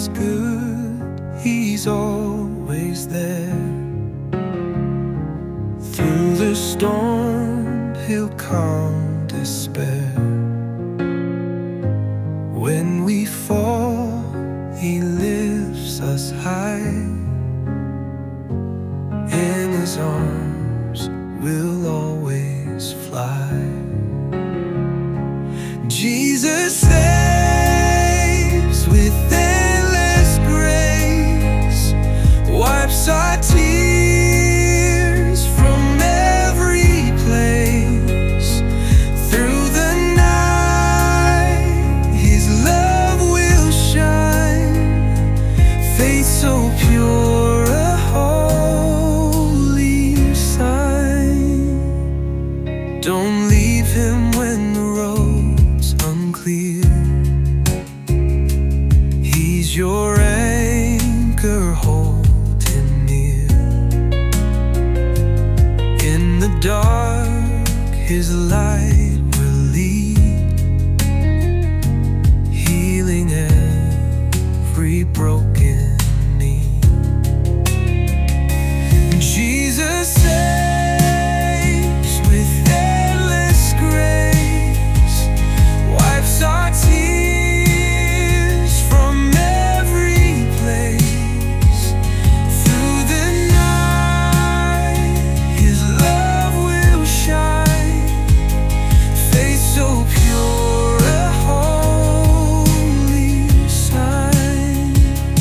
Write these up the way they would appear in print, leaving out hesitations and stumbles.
good, He's always there. Through the storm, He'll calm despair. When we fall, He lifts us high. In His arms, we'll always fly. Jesus saves with endless grace, wipes our tears from every place. Through the night, His love will shine, faith so pure, a holy sign. Don't leave Him when the road's unclear. He's your anchor, hold Him near. In the dark, His light will lead, healing every broken need. Jesus saves with endless grace, wipes our tears from every place. Through the night, His love will shine, faith so pure, a holy sign.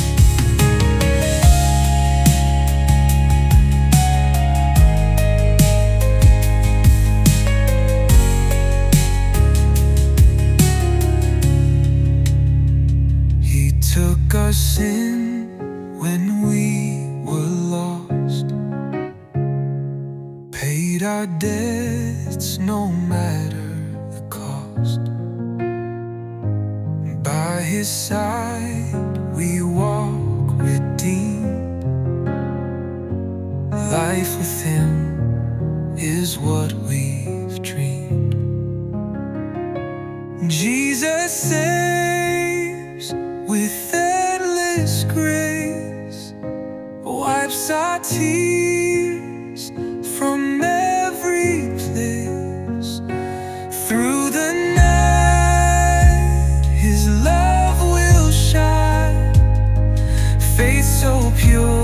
He took our sin when we were lost, paid our debts no matter the cost. By His side we walk redeemed. Life with Him is what we've dreamed. Jesus saves with endless grace, wipes our tears from every place. Through the night, His love will shine, faith so pure,